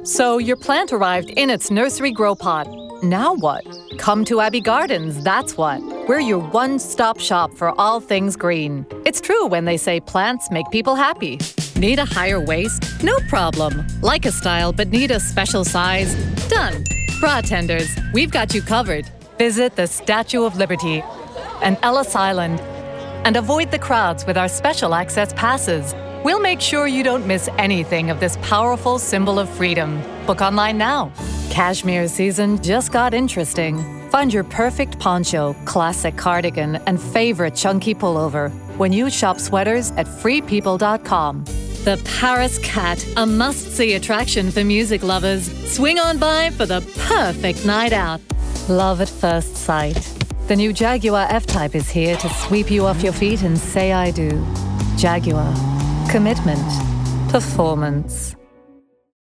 So your plant arrived in its nursery grow pot. Now what? Come to Abbey Gardens, that's what. We're your one-stop shop for all things green. It's true when they say plants make people happy. Need a higher waist? No problem. Like a style but need a special size? Done. Bra tenders, we've got you covered. Visit the Statue of Liberty and Ellis Island and avoid the crowds with our special access passes. We'll make sure you don't miss anything of this powerful symbol of freedom. Book online now. Cashmere season just got interesting. Find your perfect poncho, classic cardigan, and favorite chunky pullover when you shop sweaters at freepeople.com. The Paris Cat, a must-see attraction for music lovers. Swing on by for the perfect night out. Love at first sight. The new Jaguar F-Type is here to sweep you off your feet and say I do. Jaguar. Commitment. Performance.